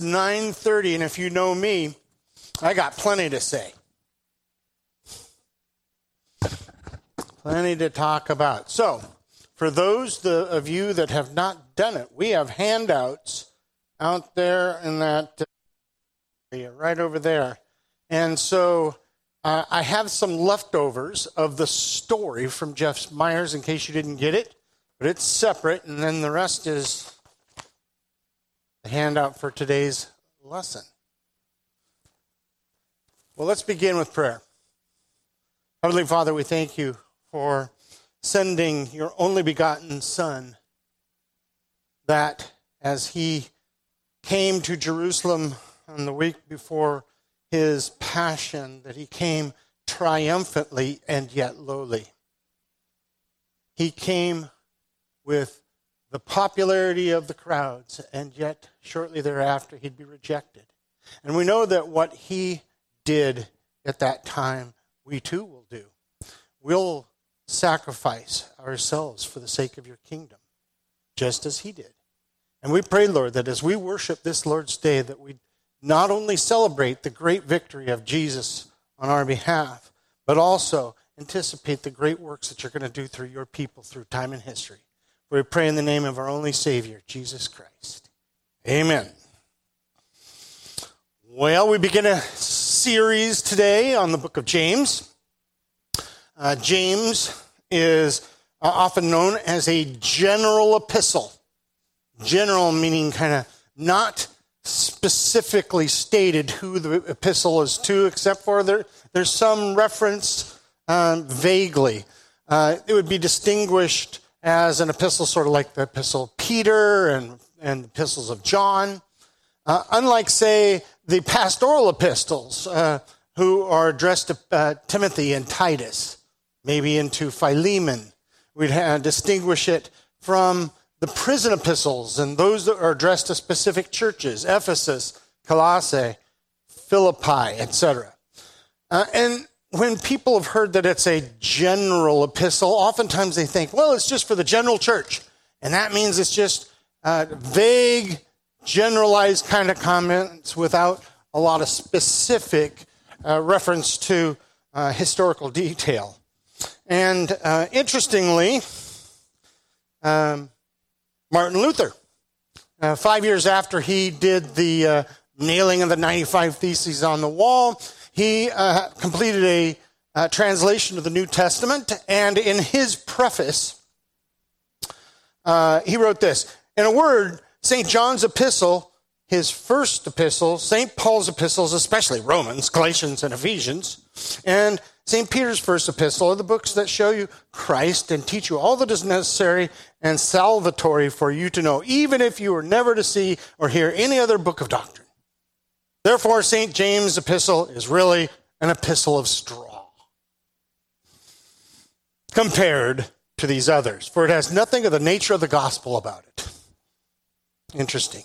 9:30, and if you know me, I got plenty to say. Plenty to talk about. So, for those of you that have not done it, we have handouts out there in that area, right over there. And so, I have some leftovers of the story from Jeff Myers in case you didn't get it, but it's separate, and then the rest is the handout for today's lesson. Well, let's begin with prayer. Heavenly Father, we thank you for sending your only begotten Son, that as he came to Jerusalem on the week before his passion, that he came triumphantly and yet lowly. He came with the popularity of the crowds, and yet shortly thereafter he'd be rejected. And we know that what he did at that time, we too will do. We'll sacrifice ourselves for the sake of your kingdom, just as he did. And we pray, Lord, that as we worship this Lord's Day, that we not only celebrate the great victory of Jesus on our behalf, but also anticipate the great works that you're going to do through your people through time and history. We pray in the name of our only Savior, Jesus Christ. Amen. Well, we begin a series today on the book of James. James is often known as a general epistle. General meaning kind of not specifically stated who the epistle is to, except for there's some reference vaguely. It would be distinguished as an epistle sort of like the epistle of Peter and the epistles of John. Unlike, say, the pastoral epistles, who are addressed to Timothy and Titus, maybe into Philemon. We'd distinguish it from the prison epistles and those that are addressed to specific churches, Ephesus, Colossae, Philippi, etc. And when people have heard that it's a general epistle, oftentimes they think, well, it's just for the general church. And that means it's just vague, generalized kind of comments without a lot of specific reference to historical detail. And interestingly, Martin Luther, 5 years after he did the nailing of the 95 Theses on the wall, he completed a translation of the New Testament, and in his preface, he wrote this. In a word, St. John's epistle, his first epistle, St. Paul's epistles, especially Romans, Galatians, and Ephesians, and St. Peter's first epistle are the books that show you Christ and teach you all that is necessary and salvatory for you to know, even if you were never to see or hear any other book of doctrine. Therefore, St. James' epistle is really an epistle of straw compared to these others, for it has nothing of the nature of the gospel about it. Interesting.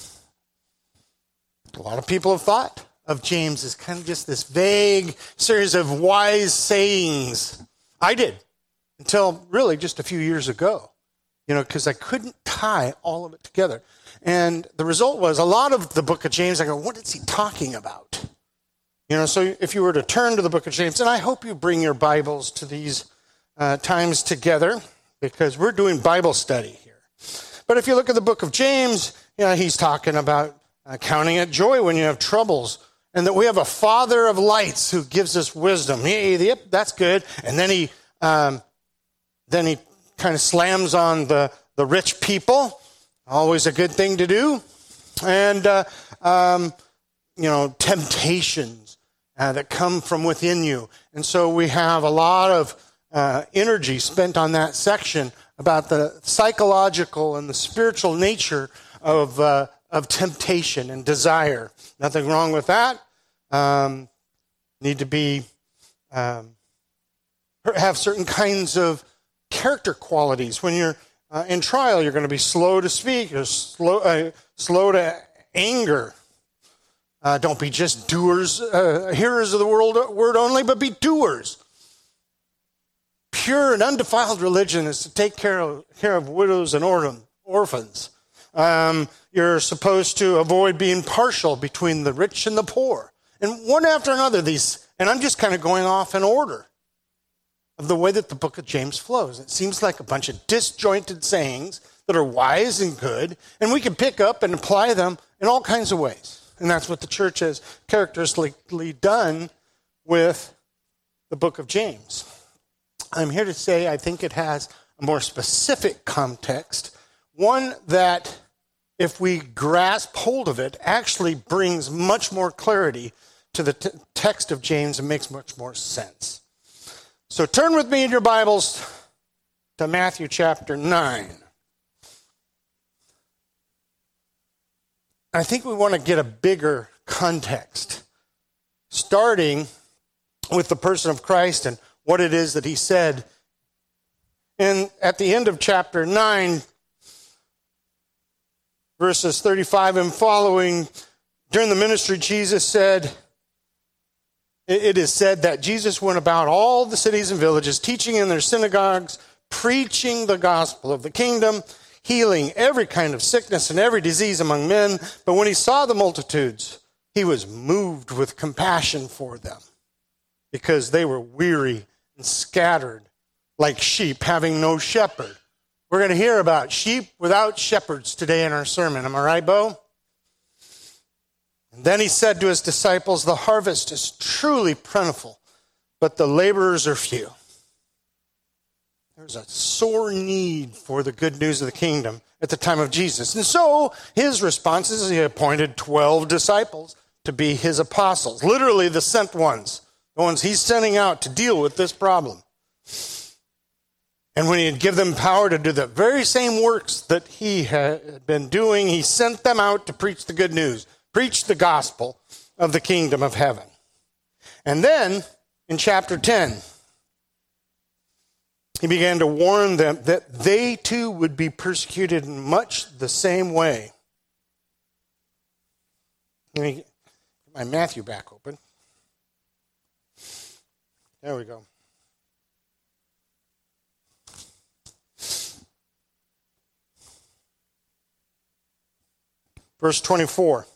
A lot of people have thought of James as kind of just this vague series of wise sayings. I did, until really just a few years ago, because I couldn't tie all of it together. And the result was a lot of the book of James, I go, what is he talking about? So if you were to turn to the book of James, and I hope you bring your Bibles to these times together, because we're doing Bible study here. But if you look at the book of James, he's talking about counting it joy when you have troubles, and that we have a Father of lights who gives us wisdom. Yep, that's good. And then he kind of slams on the rich people. Always a good thing to do. And, temptations that come from within you. And so we have a lot of energy spent on that section about the psychological and the spiritual nature of temptation and desire. Nothing wrong with that. Need to be have certain kinds of character qualities. When you're in trial, you're going to be slow to speak, or slow to anger. Don't be just doers, hearers of the word only, but be doers. Pure and undefiled religion is to take care of widows and orphans. You're supposed to avoid being partial between the rich and the poor. And one after another, and I'm just kind of going off in order of the way that the book of James flows. It seems like a bunch of disjointed sayings that are wise and good, and we can pick up and apply them in all kinds of ways. And that's what the church has characteristically done with the book of James. I'm here to say I think it has a more specific context, one that, if we grasp hold of it, actually brings much more clarity to the text of James and makes much more sense. So turn with me in your Bibles to Matthew chapter 9. I think we want to get a bigger context, starting with the person of Christ and what it is that he said. And at the end of chapter 9, verses 35 and following, during the ministry, Jesus said, it is said that Jesus went about all the cities and villages, teaching in their synagogues, preaching the gospel of the kingdom, healing every kind of sickness and every disease among men. But when he saw the multitudes, he was moved with compassion for them, because they were weary and scattered like sheep having no shepherd. We're going to hear about sheep without shepherds today in our sermon. Am I right, Bo? And then he said to his disciples, the harvest is truly plentiful, but the laborers are few. There's a sore need for the good news of the kingdom at the time of Jesus. And so his response is he appointed 12 disciples to be his apostles, literally the sent ones, the ones he's sending out to deal with this problem. And when he had given them power to do the very same works that he had been doing, he sent them out to preach the good news, preach the gospel of the kingdom of heaven. And then in chapter 10, he began to warn them that they too would be persecuted in much the same way. Let me get my Matthew back open. There we go. Verse 24.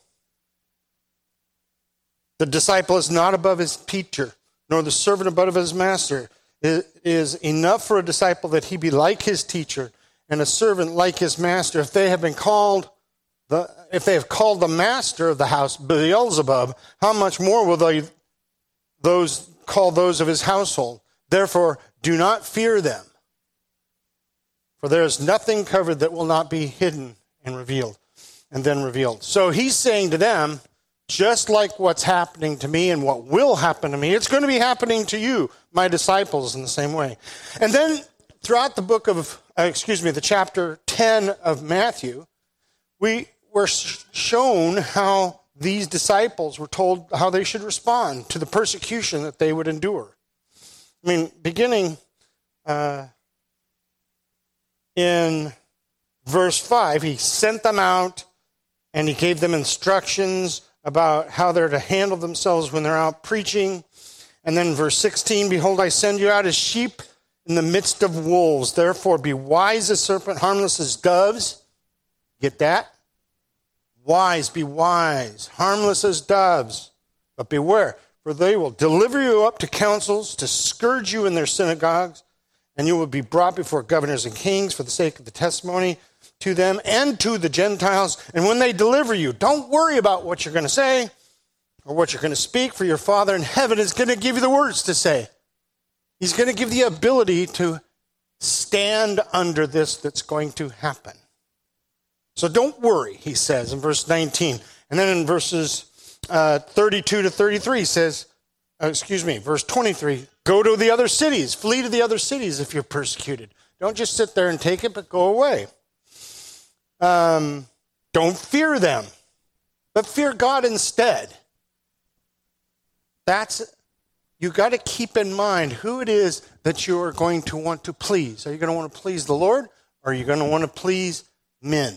The disciple is not above his teacher, nor the servant above his master. It is enough for a disciple that he be like his teacher, and a servant like his master. If they have called the master of the house Beelzebub, how much more will those call those of his household? Therefore, do not fear them, for there is nothing covered that will not be hidden and revealed, and then revealed. So he's saying to them, just like what's happening to me and what will happen to me, it's going to be happening to you, my disciples, in the same way. And then throughout the book of, the chapter 10 of Matthew, we were shown how these disciples were told how they should respond to the persecution that they would endure. I mean, beginning in verse 5, he sent them out and he gave them instructions about how they're to handle themselves when they're out preaching. And then verse 16, behold, I send you out as sheep in the midst of wolves. Therefore, be wise as serpent, harmless as doves. Get that? Wise, be wise, harmless as doves. But beware, for they will deliver you up to councils, to scourge you in their synagogues, and you will be brought before governors and kings for the sake of the testimony to them and to the Gentiles. And when they deliver you, don't worry about what you're going to say or what you're going to speak, for your Father in heaven is going to give you the words to say. He's going to give you the ability to stand under this that's going to happen. So don't worry, he says in verse 19. And then in verses 32 to 33 says, verse 23, go to the other cities, flee to the other cities if you're persecuted. Don't just sit there and take it, but go away. Don't fear them, but fear God instead. You got to keep in mind who it is that you are going to want to please. Are you going to want to please the Lord, or are you going to want to please men?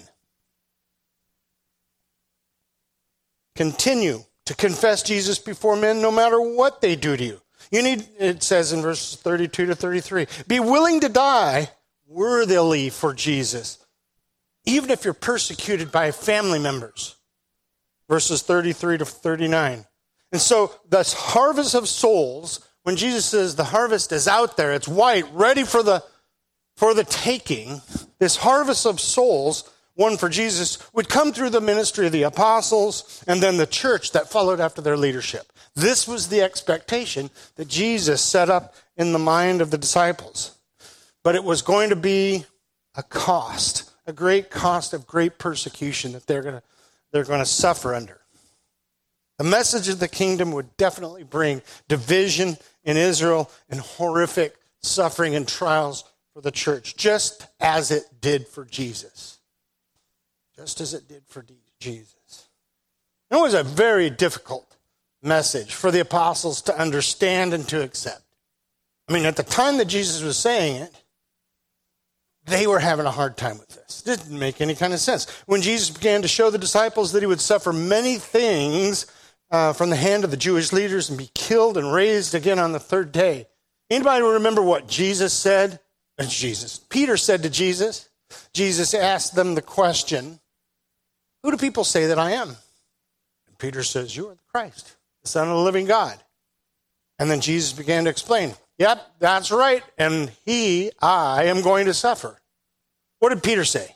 Continue to confess Jesus before men no matter what they do to you. It says in verses 32 to 33, be willing to die worthily for Jesus. even if you're persecuted by family members. Verses 33 to 39. And so this harvest of souls, when Jesus says the harvest is out there, it's white, ready for the taking, this harvest of souls, one for Jesus, would come through the ministry of the apostles and then the church that followed after their leadership. This was the expectation that Jesus set up in the mind of the disciples. But it was going to be a cost, a great cost of great persecution that they're going to suffer under. The message of the kingdom would definitely bring division in Israel and horrific suffering and trials for the church, just as it did for Jesus. Just as it did for Jesus. It was a very difficult message for the apostles to understand and to accept. I mean, at the time that Jesus was saying it, they were having a hard time with this. It didn't make any kind of sense. When Jesus began to show the disciples that he would suffer many things from the hand of the Jewish leaders and be killed and raised again on the third day. Anybody remember what Jesus said? Peter said to Jesus. Jesus asked them the question, who do people say that I am? And Peter says, you are the Christ, the Son of the living God. And then Jesus began to explain, yep, that's right. And I am going to suffer. What did Peter say?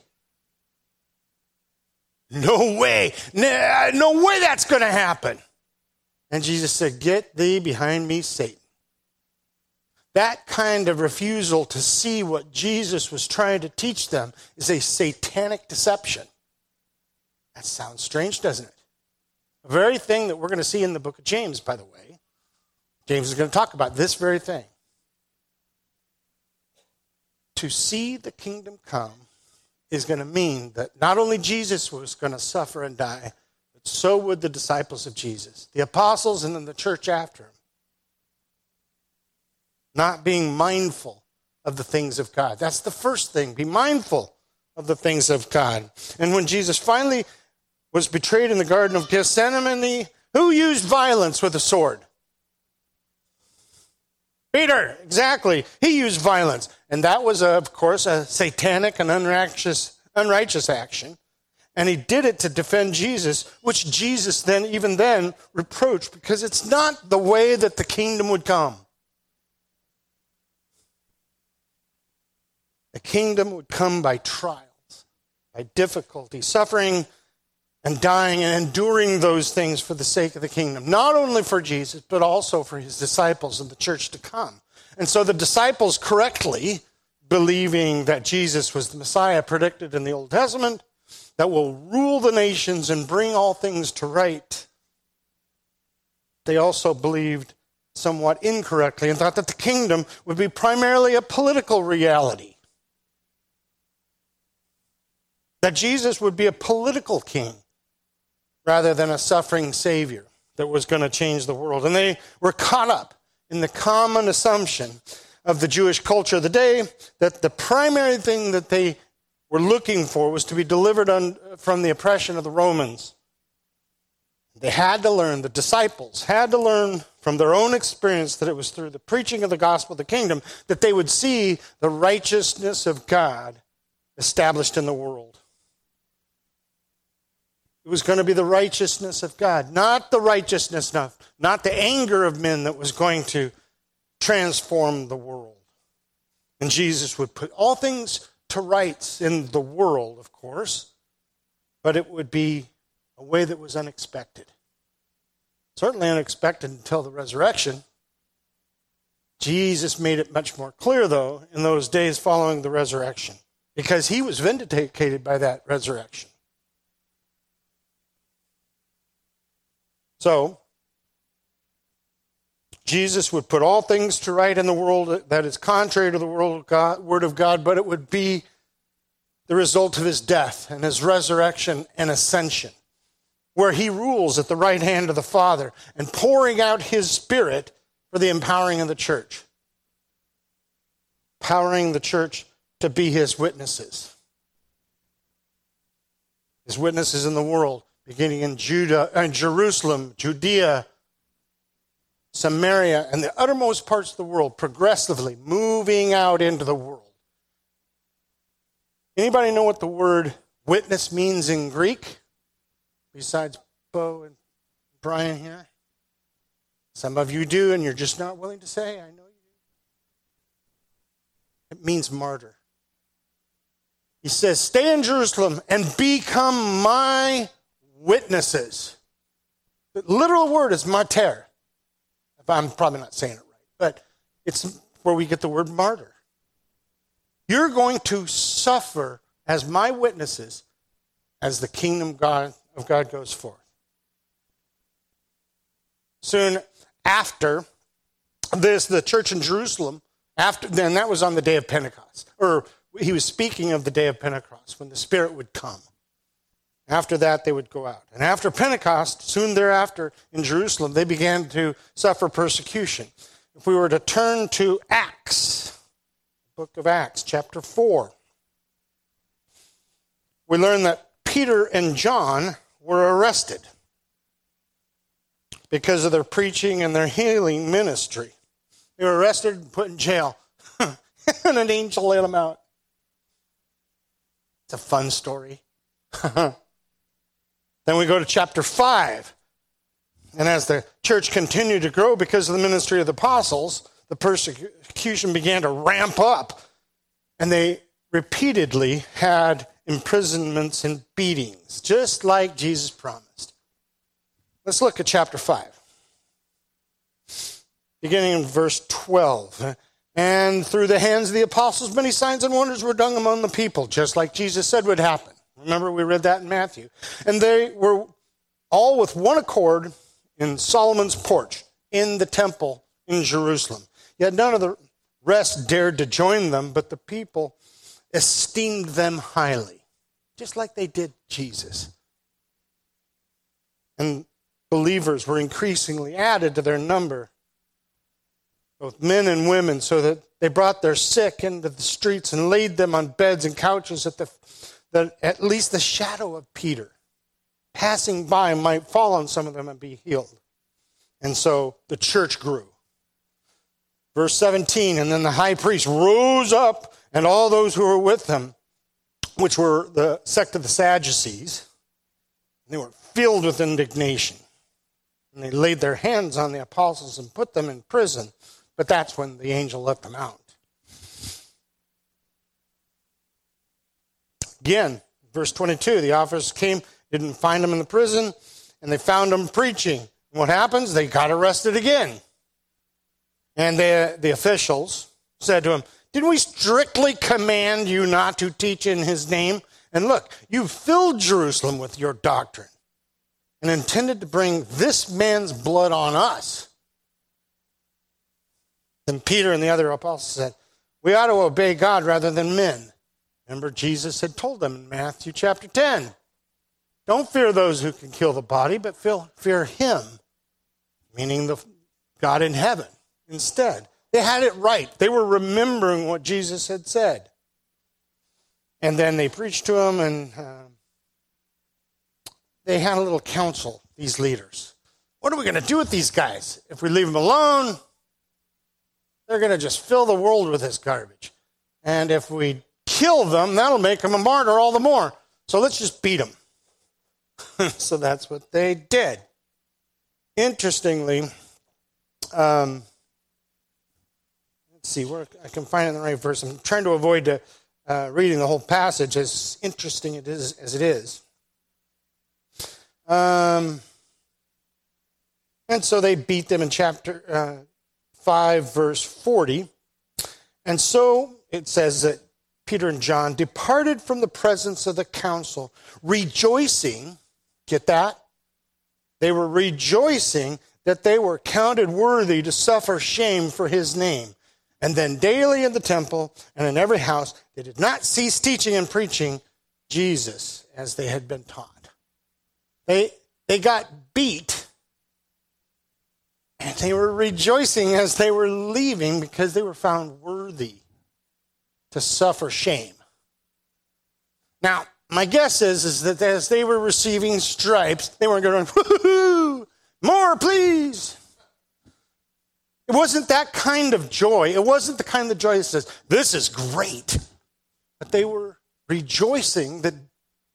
No way. No way that's going to happen. And Jesus said, get thee behind me, Satan. That kind of refusal to see what Jesus was trying to teach them is a satanic deception. That sounds strange, doesn't it? The very thing that we're going to see in the book of James, by the way. James is going to talk about this very thing. To see the kingdom come is going to mean that not only Jesus was going to suffer and die, but so would the disciples of Jesus, the apostles and then the church after him. Not being mindful of the things of God. That's the first thing. Be mindful of the things of God. And when Jesus finally was betrayed in the Garden of Gethsemane, who used violence with a sword? Peter, exactly. He used violence. And that was, of course, a satanic and unrighteous action. And he did it to defend Jesus, which Jesus even then reproached, because it's not the way that the kingdom would come. The kingdom would come by trials, by difficulty, suffering and dying and enduring those things for the sake of the kingdom. Not only for Jesus, but also for his disciples and the church to come. And so the disciples correctly, believing that Jesus was the Messiah predicted in the Old Testament, that will rule the nations and bring all things to right, they also believed somewhat incorrectly and thought that the kingdom would be primarily a political reality. That Jesus would be a political king rather than a suffering savior that was going to change the world. And they were caught up in the common assumption of the Jewish culture of the day that the primary thing that they were looking for was to be delivered from the oppression of the Romans. They had to learn, the disciples had to learn from their own experience that it was through the preaching of the gospel of the kingdom that they would see the righteousness of God established in the world. It was going to be the righteousness of God, not the righteousness, not the anger of men that was going to transform the world. And Jesus would put all things to rights in the world, of course, but it would be a way that was unexpected. Certainly unexpected until the resurrection. Jesus made it much more clear, though, in those days following the resurrection, because he was vindicated by that resurrection. So, Jesus would put all things to right in the world that is contrary to the word of God, but it would be the result of his death and his resurrection and ascension, where he rules at the right hand of the Father and pouring out his Spirit for the empowering of the church. Empowering the church to be his witnesses. His witnesses in the world, beginning in Jerusalem, Judea, Samaria, and the uttermost parts of the world, progressively moving out into the world. Anybody know what the word witness means in Greek, besides Bo and Brian here? Some of you do, and you're just not willing to say, I know you do. It means martyr. He says, stay in Jerusalem and become my witnesses. The literal word is martyr. I'm probably not saying it right, but it's where we get the word martyr. You're going to suffer as my witnesses as the kingdom of God goes forth. Soon after this, the church in Jerusalem, then that was on the day of Pentecost. Or he was speaking of the day of Pentecost, when the Spirit would come. After that, they would go out. And after Pentecost, soon thereafter in Jerusalem, they began to suffer persecution. If we were to turn to Acts, book of Acts, chapter 4, we learn that Peter and John were arrested because of their preaching and their healing ministry. They were arrested and put in jail, and an angel let them out. It's a fun story. Then we go to chapter 5. And as the church continued to grow because of the ministry of the apostles, the persecution began to ramp up. And they repeatedly had imprisonments and beatings, just like Jesus promised. Let's look at chapter 5. Beginning in verse 12. And through the hands of the apostles, many signs and wonders were done among the people, just like Jesus said would happen. Remember, we read that in Matthew. And they were all with one accord in Solomon's porch in the temple in Jerusalem. Yet none of the rest dared to join them, but the people esteemed them highly, just like they did Jesus. And believers were increasingly added to their number, both men and women, so that they brought their sick into the streets and laid them on beds and couches that at least the shadow of Peter passing by might fall on some of them and be healed. And so the church grew. Verse 17, and then the high priest rose up, and all those who were with him, which were the sect of the Sadducees, they were filled with indignation. And they laid their hands on the apostles and put them in prison. But that's when the angel let them out. Again, verse 22, the officers came, didn't find him in the prison, and they found him preaching. And what happens? They got arrested again. And the officials said to him, didn't we strictly command you not to teach in his name? And look, you filled Jerusalem with your doctrine and intended to bring this man's blood on us. Then Peter and the other apostles said, we ought to obey God rather than men. Remember, Jesus had told them in Matthew chapter 10, don't fear those who can kill the body, but fear him, meaning the God in heaven instead. They had it right. They were remembering what Jesus had said. And then they preached to him, and they had a little council, these leaders. What are we going to do with these guys? If we leave them alone, they're going to just fill the world with this garbage. And if we kill them, that'll make them a martyr all the more. So let's just beat them. So that's what they did. Interestingly, let's see where I can find it in the right verse. I'm trying to avoid reading the whole passage, as interesting it is as it is. And so they beat them in chapter 5, verse 40. And so it says that Peter and John departed from the presence of the council, rejoicing. Get that? They were rejoicing that they were counted worthy to suffer shame for his name. And then daily in the temple and in every house, they did not cease teaching and preaching Jesus as they had been taught. They got beat, and they were rejoicing as they were leaving because they were found worthy to suffer shame. Now, my guess is that as they were receiving stripes, they weren't going, woohoo, more please. It wasn't that kind of joy. It wasn't the kind of joy that says, this is great. But they were rejoicing that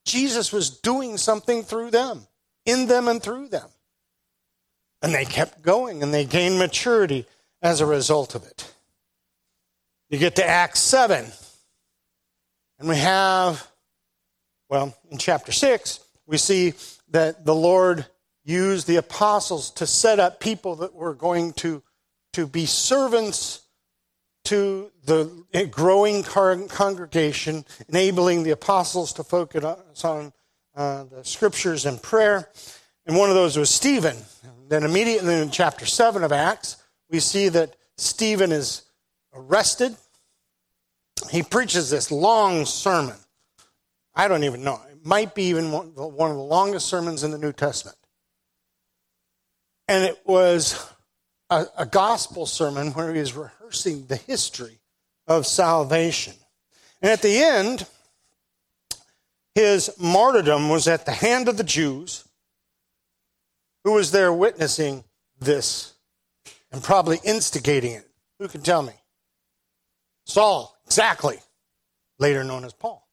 Jesus was doing something through them, in them and through them. And they kept going, and they gained maturity as a result of it. You get to Acts 7, and we have, well, in chapter 6, we see that the Lord used the apostles to set up people that were going to be servants to the growing congregation, enabling the apostles to focus on the scriptures and prayer. And one of those was Stephen. And then immediately in chapter 7 of Acts, we see that Stephen is arrested. He preaches this long sermon. I don't even know. It might be even one of the longest sermons in the New Testament. And it was a gospel sermon where he was rehearsing the history of salvation. And at the end, his martyrdom was at the hand of the Jews who was there witnessing this and probably instigating it. Who can tell me? Saul, exactly, later known as Paul.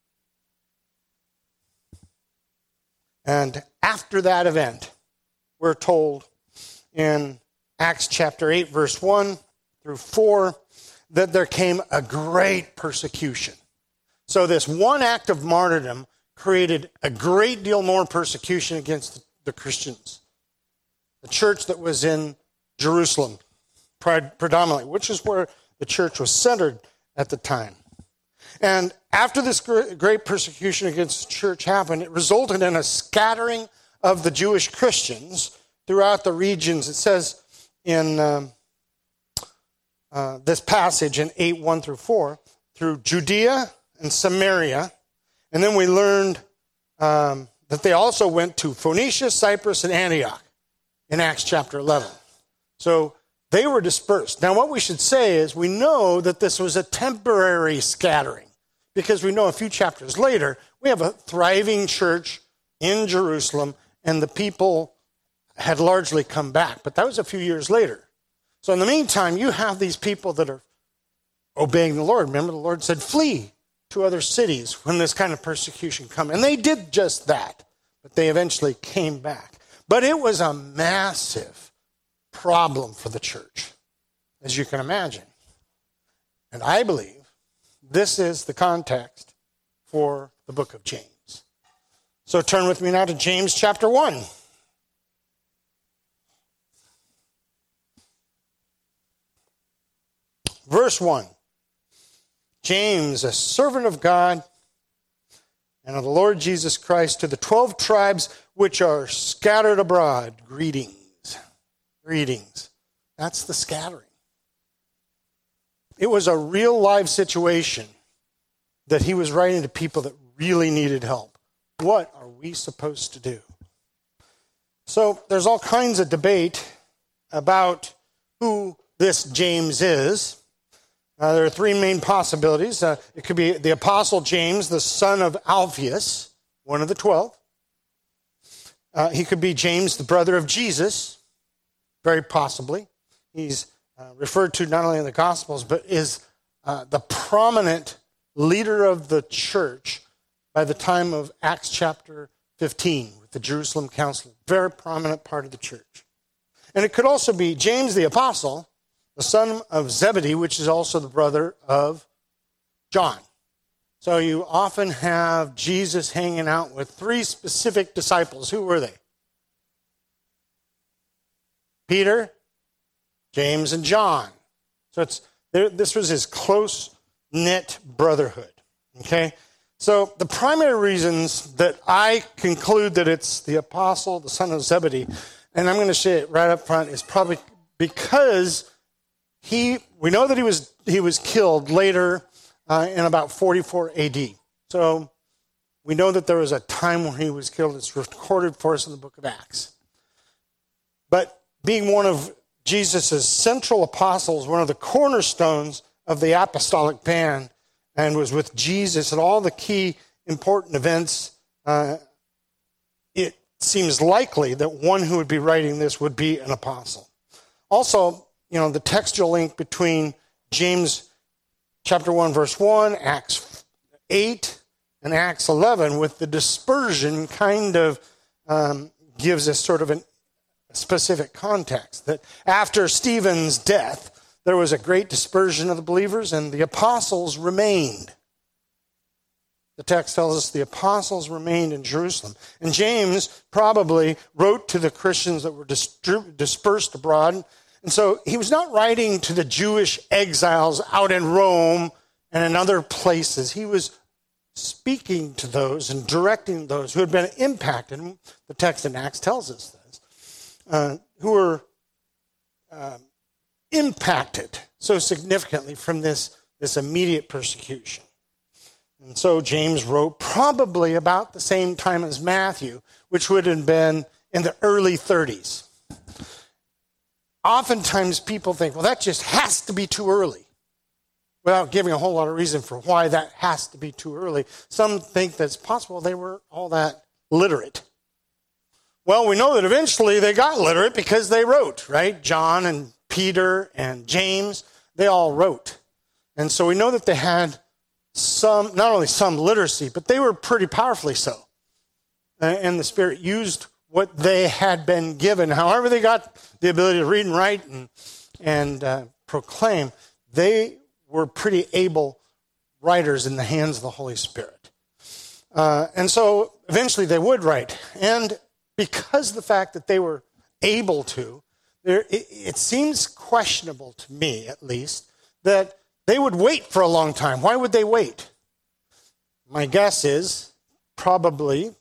And after that event, we're told in Acts chapter 8, verse 1 through 4, that there came a great persecution. So this one act of martyrdom created a great deal more persecution against the Christians. The church that was in Jerusalem, predominantly, which is where the church was centered at the time. And after this great persecution against the church happened, it resulted in a scattering of the Jewish Christians throughout the regions. It says in this passage in 8, 1 through 4, through Judea and Samaria. And then we learned that they also went to Phoenicia, Cyprus, and Antioch in Acts chapter 11. So they were dispersed. Now what we should say is we know that this was a temporary scattering, because we know a few chapters later we have a thriving church in Jerusalem and the people had largely come back. But that was a few years later. So in the meantime, you have these people that are obeying the Lord. Remember, the Lord said, flee to other cities when this kind of persecution comes. And they did just that, but they eventually came back. But it was a massive problem for the church, as you can imagine. And I believe this is the context for the book of James. So turn with me now to James chapter 1. Verse 1. James, a servant of God and of the Lord Jesus Christ, to the 12 tribes which are scattered abroad, greetings. Greetings. That's the scattering. It was a real live situation that he was writing to people that really needed help. What are we supposed to do? So there's all kinds of debate about who this James is. There are three main possibilities. It could be the Apostle James, the son of Alphaeus, one of the 12. He could be James, the brother of Jesus, very possibly. He's referred to not only in the Gospels, but is the prominent leader of the church by the time of Acts chapter 15 with the Jerusalem Council. Very prominent part of the church. And it could also be James the Apostle, the son of Zebedee, which is also the brother of John. So you often have Jesus hanging out with three specific disciples. Who were they? Peter, James, and John. So this was his close-knit brotherhood. Okay? So the primary reasons that I conclude that it's the apostle, the son of Zebedee, and I'm going to say it right up front, is probably because we know that he was killed later in about 44 AD. So we know that there was a time when he was killed. It's recorded for us in the book of Acts. But being one of Jesus' central apostles, one of the cornerstones of the apostolic band, and was with Jesus at all the key important events, it seems likely that one who would be writing this would be an apostle. Also, the textual link between James chapter 1, verse 1, Acts 8, And Acts 11, with the dispersion, kind of gives us sort of a specific context. That after Stephen's death, there was a great dispersion of the believers, and the apostles remained. The text tells us the apostles remained in Jerusalem. And James probably wrote to the Christians that were dispersed abroad. And so he was not writing to the Jewish exiles out in Rome and in other places. He was speaking to those and directing those who had been impacted. And the text in Acts tells us this. Who were impacted so significantly from this immediate persecution. And so James wrote probably about the same time as Matthew, which would have been in the early 30s. Oftentimes people think, well, that just has to be too early, without giving a whole lot of reason for why that has to be too early. Some think that it's possible they weren't all that literate. Well, we know that eventually they got literate because they wrote, right? John and Peter and James, they all wrote. And so we know that they had not only some literacy, but they were pretty powerfully so. And the Spirit used what they had been given. However they got the ability to read and write and proclaim, they were pretty able writers in the hands of the Holy Spirit. And so eventually they would write. And because of the fact that they were able to, it seems questionable to me, at least, that they would wait for a long time. Why would they wait? My guess is probably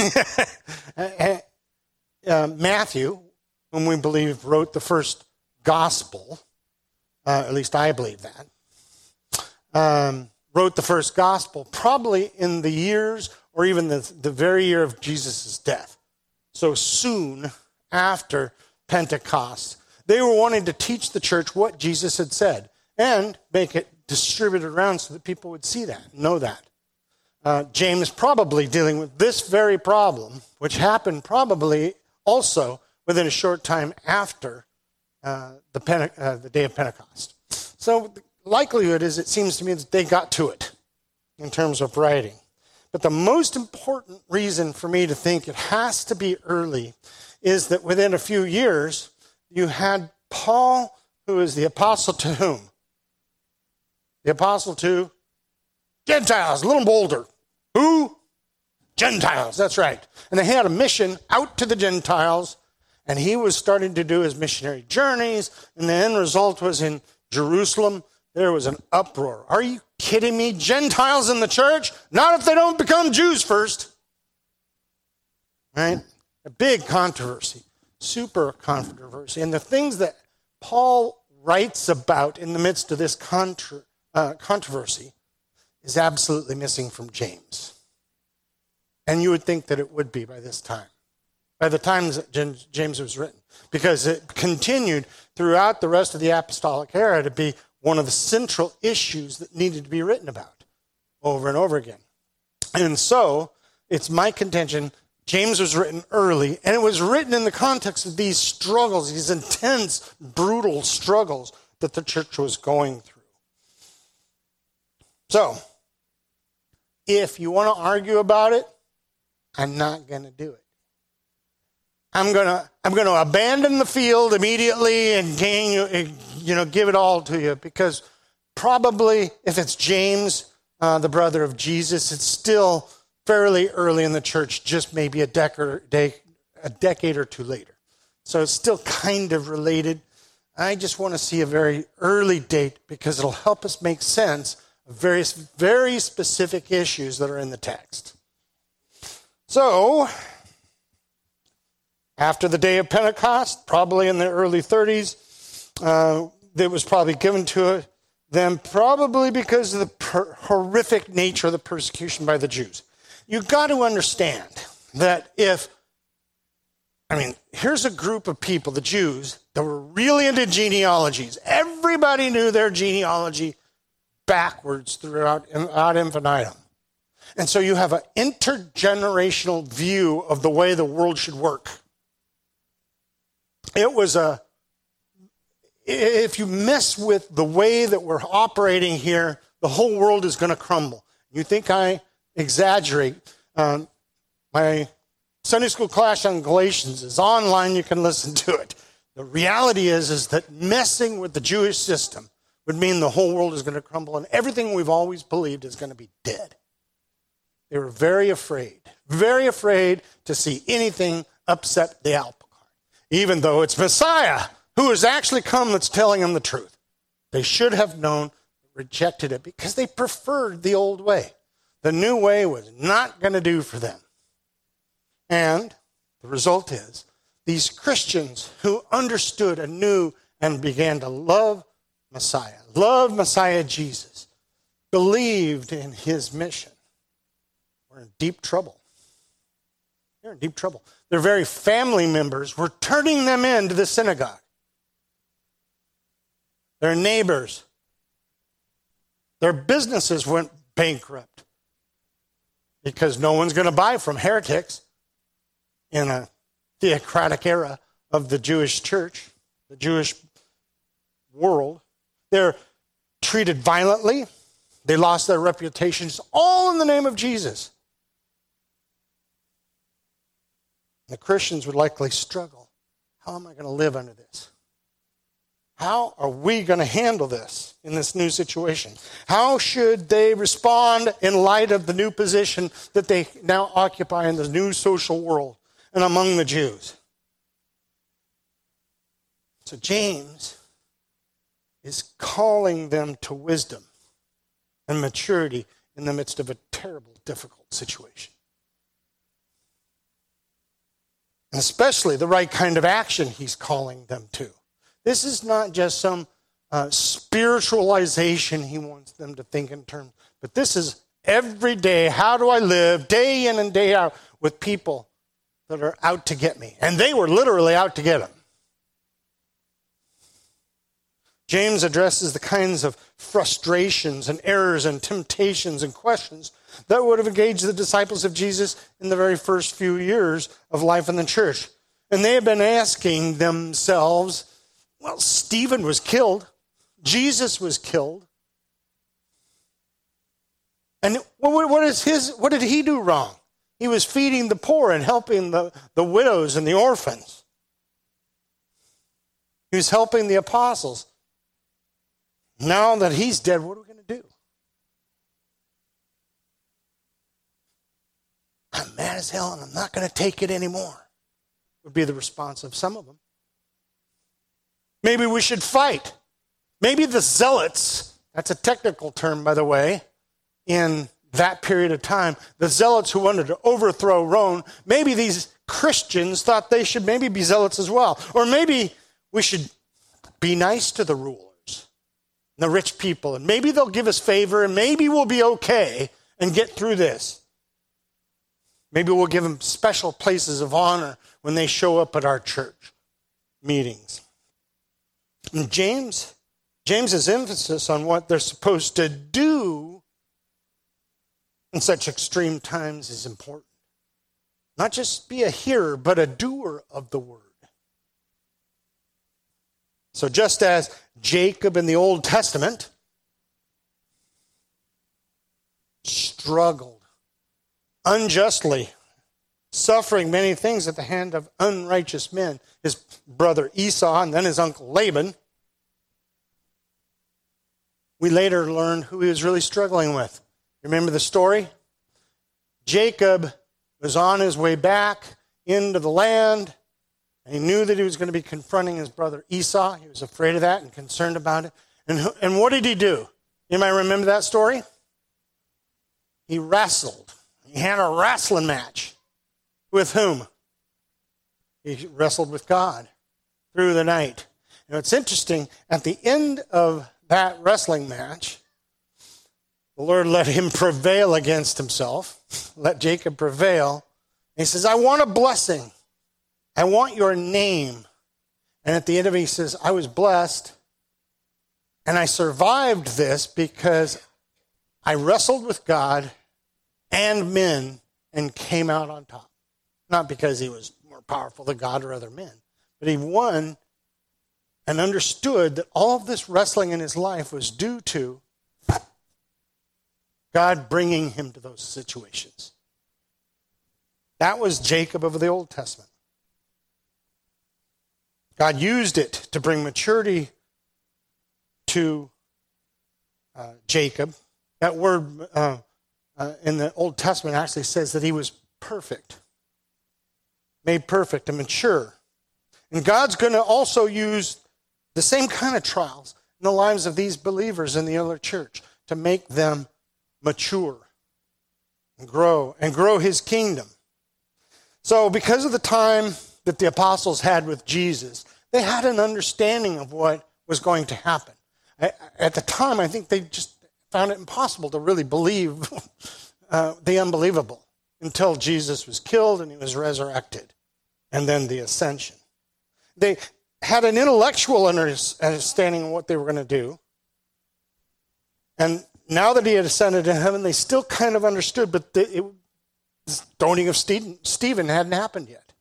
Matthew, whom we believe wrote the first gospel, at least I believe that, wrote the first gospel probably in the years or even the very year of Jesus' death. So soon after Pentecost, they were wanting to teach the church what Jesus had said and make it distributed around so that people would see that, know that. James probably dealing with this very problem, which happened probably also within a short time after the day of Pentecost. So the likelihood is, it seems to me, that they got to it in terms of writing. But the most important reason for me to think it has to be early is that within a few years, you had Paul, who is the apostle to whom? The apostle to Gentiles, a little bolder. Who? Gentiles, that's right. And they had a mission out to the Gentiles, and he was starting to do his missionary journeys, and the end result was in Jerusalem, there was an uproar. Are you kidding me? Gentiles in the church? Not if they don't become Jews first. Right? A big controversy, super controversy. And the things that Paul writes about in the midst of this controversy is absolutely missing from James. And you would think that it would be by this time, by the time that James was written, because it continued throughout the rest of the apostolic era to be one of the central issues that needed to be written about over and over again. And so it's my contention, James was written early, and it was written in the context of these struggles, these intense, brutal struggles that the church was going through. So, if you want to argue about it, I'm not going to do it. I'm going to abandon the field immediately and give it all to you, because probably if it's James, the brother of Jesus, it's still fairly early in the church, just maybe a decade or two later. So it's still kind of related. I just want to see a very early date because it'll help us make sense of various very specific issues that are in the text. So, after the day of Pentecost, probably in the early 30s, it was probably given to them probably because of the horrific nature of the persecution by the Jews. You've got to understand that here's a group of people, the Jews, that were really into genealogies. Everybody knew their genealogy backwards throughout ad infinitum. And so you have an intergenerational view of the way the world should work. If you mess with the way that we're operating here, the whole world is going to crumble. You think exaggerate. My Sunday school class on Galatians is online. You can listen to it. The reality is that messing with the Jewish system would mean the whole world is going to crumble and everything we've always believed is going to be dead. They were very afraid to see anything upset the apple cart, even though it's Messiah who has actually come that's telling them the truth. They should have known, rejected it because they preferred the old way. The new way was not going to do for them. And the result is these Christians who understood anew and began to love Messiah Jesus, believed in his mission, were in deep trouble. They're in deep trouble. Their very family members were turning them into the synagogue. Their neighbors, their businesses went bankrupt because no one's going to buy from heretics in a theocratic era of the Jewish church, the Jewish world. They're treated violently. They lost their reputations, all in the name of Jesus. The Christians would likely struggle. How am I going to live under this? How are we going to handle this in this new situation? How should they respond in light of the new position that they now occupy in the new social world and among the Jews? So James is calling them to wisdom and maturity in the midst of a terrible, difficult situation. And especially the right kind of action he's calling them to. This is not just some spiritualization he wants them to think in terms, but this is every day, how do I live day in and day out with people that are out to get me? And they were literally out to get him. James addresses the kinds of frustrations and errors and temptations and questions that would have engaged the disciples of Jesus in the very first few years of life in the church. And they have been asking themselves, well, Stephen was killed. Jesus was killed. And what did he do wrong? He was feeding the poor and helping the widows and the orphans. He was helping the apostles. Now that he's dead, what are we going to do? I'm mad as hell and I'm not going to take it anymore, would be the response of some of them. Maybe we should fight. Maybe the zealots, that's a technical term, by the way, in that period of time, the zealots who wanted to overthrow Rome, maybe these Christians thought they should maybe be zealots as well. Or maybe we should be nice to the rulers, the rich people, and maybe they'll give us favor, and maybe we'll be okay and get through this. Maybe we'll give them special places of honor when they show up at our church meetings. And James's emphasis on what they're supposed to do in such extreme times is important. Not just be a hearer, but a doer of the word. So just as Jacob in the Old Testament struggled unjustly, suffering many things at the hand of unrighteous men, his brother Esau and then his uncle Laban, we later learned who he was really struggling with. Remember the story? Jacob was on his way back into the land, and he knew that he was going to be confronting his brother Esau. He was afraid of that and concerned about it. And what did he do? Anybody remember that story? He wrestled. He had a wrestling match. With whom? He wrestled with God through the night. And it's interesting, at the end of that wrestling match, the Lord let him prevail against himself, let Jacob prevail. And he says, I want a blessing. I want your name. And at the end of it, he says, I was blessed, and I survived this because I wrestled with God and men and came out on top. Not because he was more powerful than God or other men, but he won and understood that all of this wrestling in his life was due to God bringing him to those situations. That was Jacob of the Old Testament. God used it to bring maturity to Jacob. That word in the Old Testament actually says that he was perfect, made perfect and mature. And God's going to also use the same kind of trials in the lives of these believers in the early church to make them mature and grow his kingdom. So because of the time that the apostles had with Jesus, they had an understanding of what was going to happen. At the time, I think they just found it impossible to really believe the unbelievable until Jesus was killed and he was resurrected, and then the ascension. They had an intellectual understanding of what they were going to do. And now that he had ascended to heaven, they still kind of understood, but the stoning of Stephen hadn't happened yet.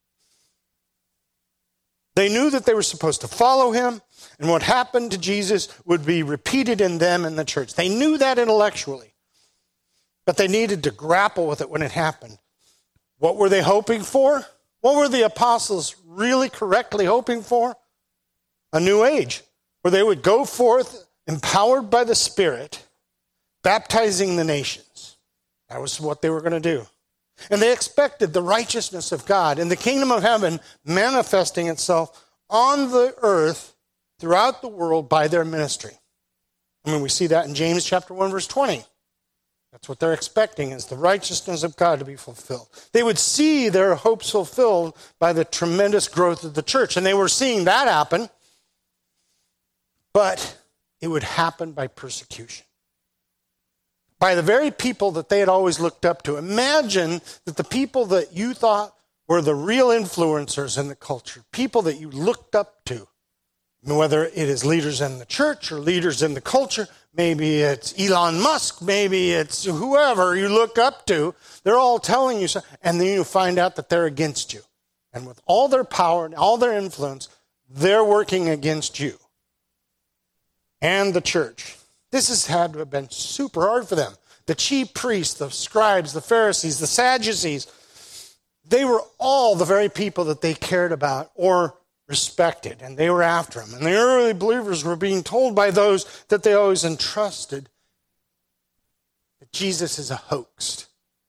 They knew that they were supposed to follow him, and what happened to Jesus would be repeated in them in the church. They knew that intellectually, but they needed to grapple with it when it happened. What were they hoping for? What were the apostles really correctly hoping for? A new age, where they would go forth empowered by the Spirit, baptizing the nations. That was what they were going to do. And they expected the righteousness of God and the kingdom of heaven manifesting itself on the earth throughout the world by their ministry. I mean, we see that in James chapter 1, verse 20. That's what they're expecting, is the righteousness of God to be fulfilled. They would see their hopes fulfilled by the tremendous growth of the church. And they were seeing that happen, but it would happen by persecution. By the very people that they had always looked up to. Imagine that the people that you thought were the real influencers in the culture, people that you looked up to, whether it is leaders in the church or leaders in the culture, maybe it's Elon Musk, maybe it's whoever you look up to, they're all telling you something, and then you find out that they're against you. And with all their power and all their influence, they're working against you and the church. This has had to have been super hard for them. The chief priests, the scribes, the Pharisees, the Sadducees, they were all the very people that they cared about or respected, and they were after him. And the early believers were being told by those that they always entrusted that Jesus is a hoax.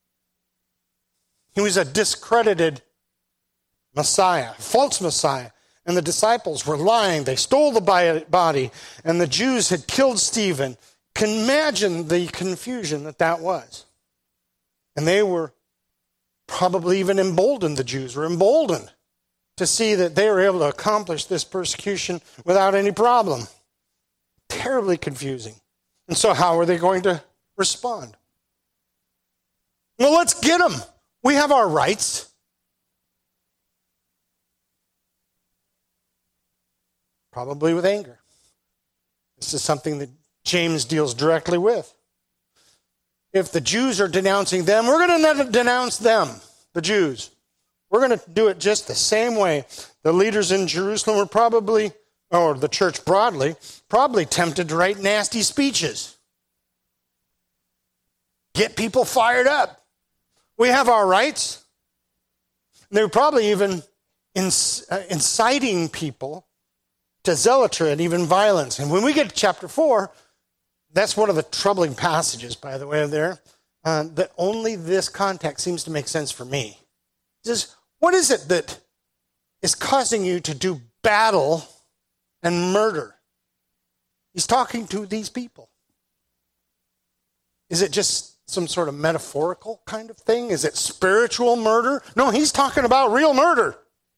He was a discredited Messiah, false Messiah. And the disciples were lying. They stole the body, and the Jews had killed Stephen. Can imagine the confusion that was. And they were probably even emboldened, the Jews were emboldened to see that they were able to accomplish this persecution without any problem. Terribly confusing. And so how are they going to respond? Well, let's get them. We have our rights. Probably with anger. This is something that James deals directly with. If the Jews are denouncing them, we're going to denounce them, the Jews. We're going to do it just the same way. The leaders in Jerusalem were probably, or the church broadly, probably tempted to write nasty speeches. Get people fired up. We have our rights. And they were probably even inciting people to zealotry and even violence. And when we get to chapter 4, that's one of the troubling passages, by the way, there, that only this context seems to make sense for me. It says, what is it that is causing you to do battle and murder? He's talking to these people. Is it just some sort of metaphorical kind of thing? Is it spiritual murder? No, he's talking about real murder.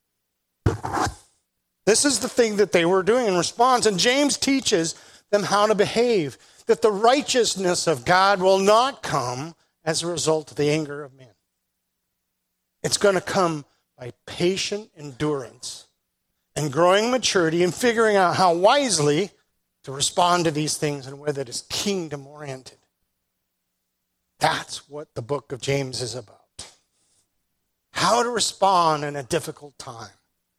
This is the thing that they were doing in response. And James teaches them how to behave, that the righteousness of God will not come as a result of the anger of men. It's going to come by patient endurance and growing maturity and figuring out how wisely to respond to these things in a way that is kingdom-oriented. That's what the book of James is about. How to respond in a difficult time.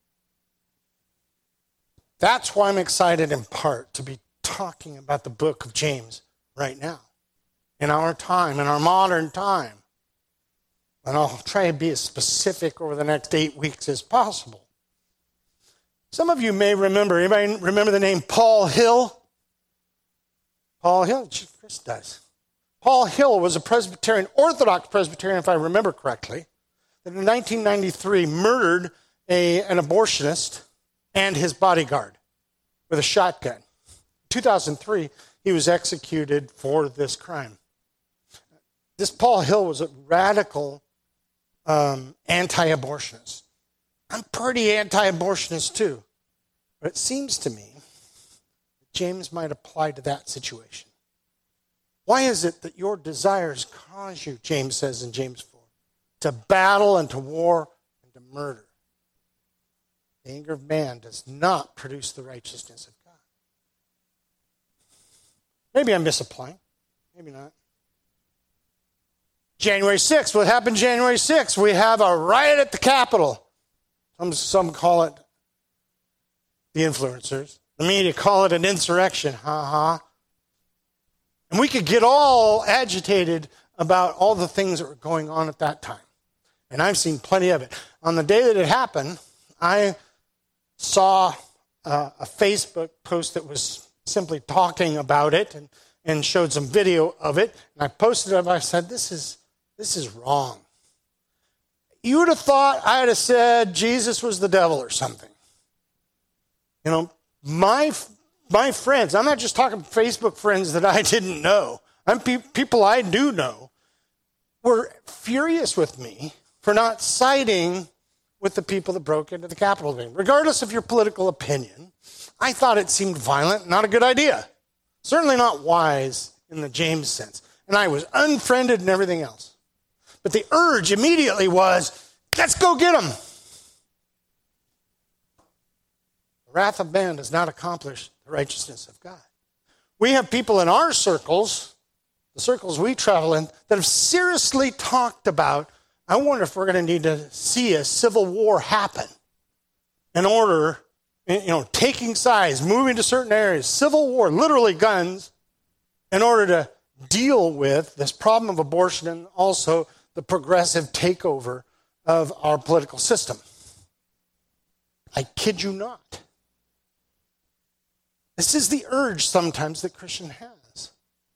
That's why I'm excited in part to be talking about the book of James right now. in our time, in our modern time. And I'll try to be as specific over the next 8 weeks as possible. Some of you may remember, anybody remember the name Paul Hill? Paul Hill? Chris does. Paul Hill was a Presbyterian, Orthodox Presbyterian, if I remember correctly, that in 1993 murdered an abortionist and his bodyguard with a shotgun. In 2003, he was executed for this crime. This Paul Hill was a radical anti-abortionist. I'm pretty anti-abortionist too. But it seems to me that James might apply to that situation. Why is it that your desires cause you, James says in James 4, to battle and to war and to murder? The anger of man does not produce the righteousness of God. Maybe I'm misapplying. Maybe not. January 6th. What happened January 6th? We have a riot at the Capitol. Some call it the influencers. The media call it an insurrection. And we could get all agitated about all the things that were going on at that time. And I've seen plenty of it. On the day that it happened, I saw a Facebook post that was simply talking about it and showed some video of it. And I posted it up. I said, this is wrong. You would have thought I would have said Jesus was the devil or something. You know, my friends, I'm not just talking Facebook friends that I didn't know. I'm people I do know were furious with me for not siding with the people that broke into the Capitol building. Regardless of your political opinion, I thought it seemed violent, not a good idea. Certainly not wise in the James sense. And I was unfriended and everything else. But the urge immediately was, let's go get them. The wrath of man does not accomplish the righteousness of God. We have people in our circles, the circles we travel in, that have seriously talked about, I wonder if we're going to need to see a civil war happen in order, taking sides, moving to certain areas, civil war, literally guns, in order to deal with this problem of abortion and also the progressive takeover of our political system. I kid you not. This is the urge sometimes that Christian has.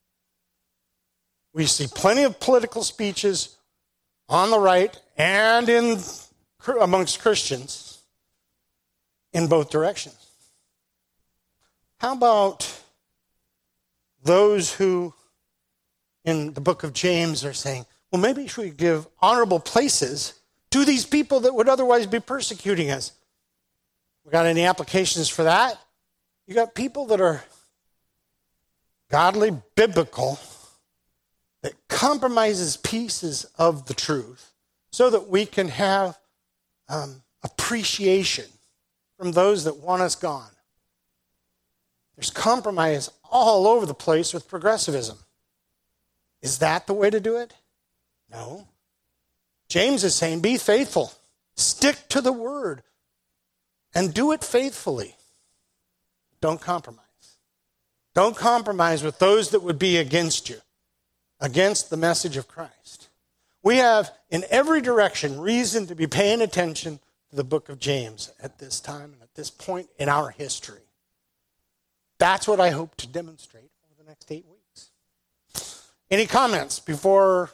We see plenty of political speeches on the right and amongst Christians in both directions. How about those who in the book of James are saying, well, maybe we should give honorable places to these people that would otherwise be persecuting us? We got any applications for that? You got people that are godly, biblical, that compromises pieces of the truth so that we can have appreciation from those that want us gone. There's compromise all over the place with progressivism. Is that the way to do it? No. James is saying, be faithful. Stick to the word. And do it faithfully. Don't compromise. Don't compromise with those that would be against you, against the message of Christ. We have, in every direction, reason to be paying attention to the book of James at this time and at this point in our history. That's what I hope to demonstrate over the next 8 weeks. Any comments before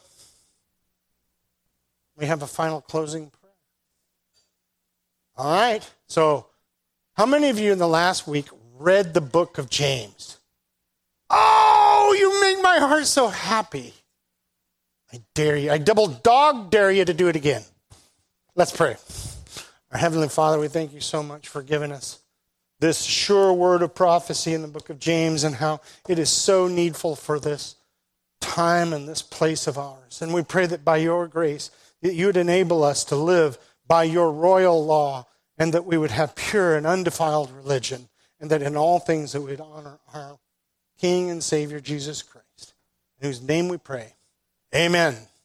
we have a final closing prayer? All right. So, how many of you in the last week read the book of James? Oh, you make my heart so happy. I dare you. I double dog dare you to do it again. Let's pray. Our Heavenly Father, we thank you so much for giving us this sure word of prophecy in the book of James and how it is so needful for this time and this place of ours. And we pray that by your grace, that you would enable us to live by your royal law and that we would have pure and undefiled religion and that in all things that we'd honor our King and Savior, Jesus Christ, in whose name we pray. Amen.